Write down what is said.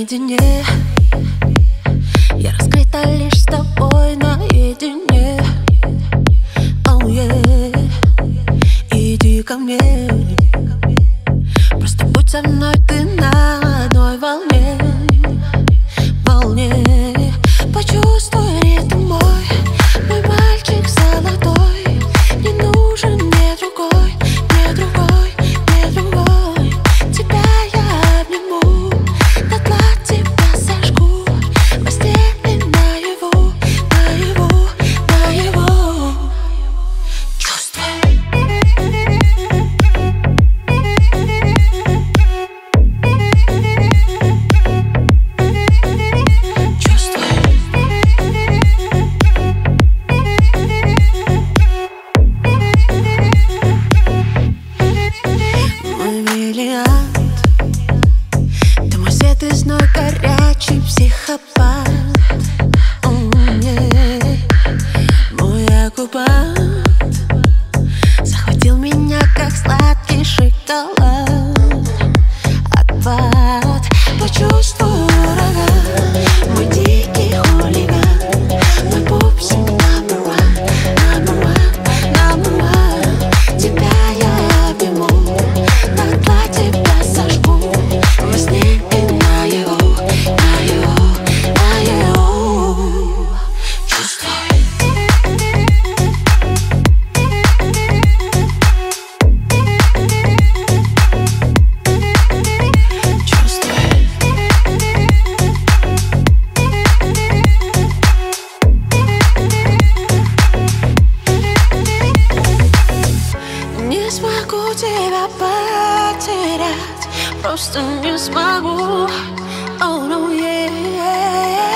наедине. Я раскрыта лишь с тобой наедине. Oh yeah. Иди ко мне, просто будь со мной, ты на одной волне. Волне. Почувствуй ритм мой, мой мальчик золотой. Не нужен мне другой, мне другой, мне другой. Тебя я обниму, дотла тебя сожгу. Во сне и наяву, наяву, наяву. Чувствуй. Ты мой свет и зной, горячий психопат. Мой оккупант захватил меня, как сладкий шоколад. Отпад, почувствуй ураган, мой дикий хулиган. Мой пупсик number one, number one, number one. Тебя я обниму, дотла тебя сожгу. Во сне и наяву, наяву, наяву. Чувствуй. Не смогу тебя потерять, просто не смогу. Oh no, yeah.